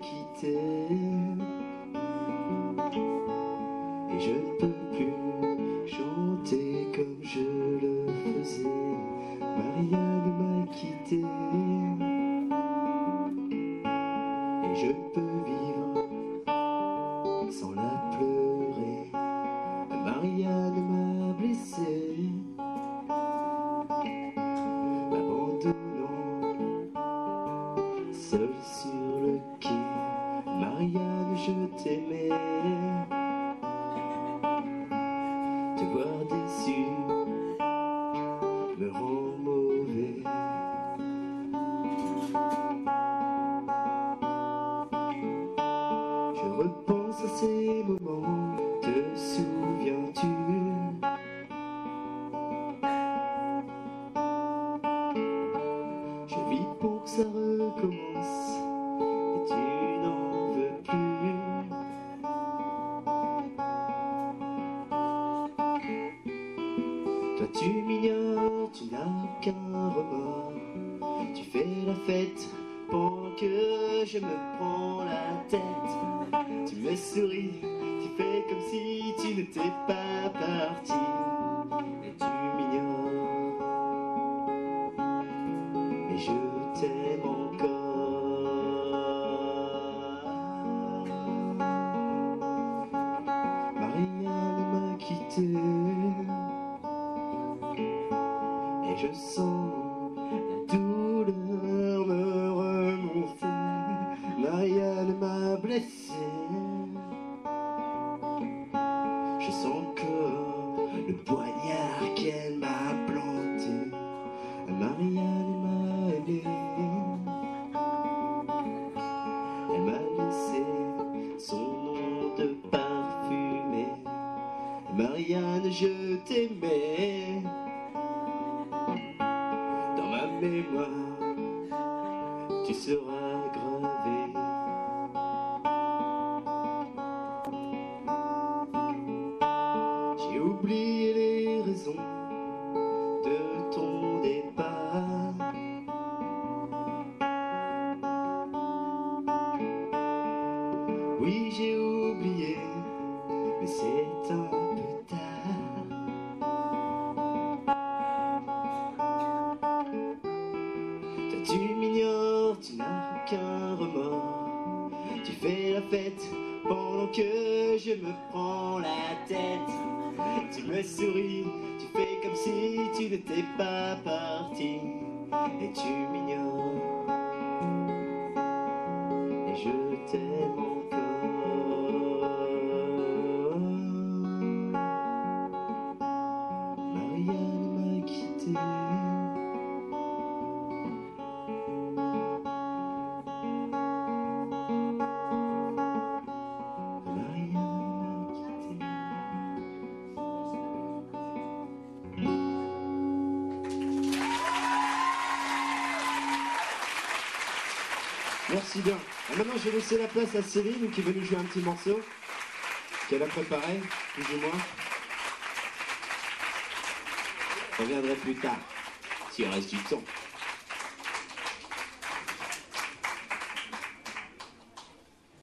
quitté et je ne peux plus chanter comme je le faisais. Marianne m'a quitté et je ne peux vivre sans la pleurer. Marianne m'a blessé, m'abandonnant seul sur le quai. Marianne, je t'aimais, te voir déçu me rend mauvais. Je repense à ces moments, te souviens-tu? Je vis pour que ça recommence et tu n'en veux plus. Toi tu m'ignores, tu n'as aucun remords. Tu fais la fête pendant que je me prends la tête. Tu me souris, tu fais comme si tu n'étais pas parti. Et tu m'ignores, mais je t'aime encore. Marianne m'a quitté et je sens la douleur me remonter. Marianne m'a blessé, je sens encore le poignard qu'elle m'a planté. Marianne m'a aimé, elle m'a laissé son nom de parfumé. Marianne, je t'aimais, dans ma mémoire tu seras gravée. J'ai oublié les raisons de ton départ. Oui, j'ai oublié, mais c'est un peu tard. Toi tu m'ignores, tu n'as aucun remords. Tu fais la fête pendant que je me prends la tête. Tu me souris, tu fais comme si tu n'étais pas parti. Et tu m'ignores, et je t'aime encore. Marianne m'a quitté, merci bien. Et maintenant, je vais laisser la place à Céline qui est venue jouer un petit morceau qu'elle a préparé, plus ou moins. Je reviendrai plus tard, s'il reste du temps.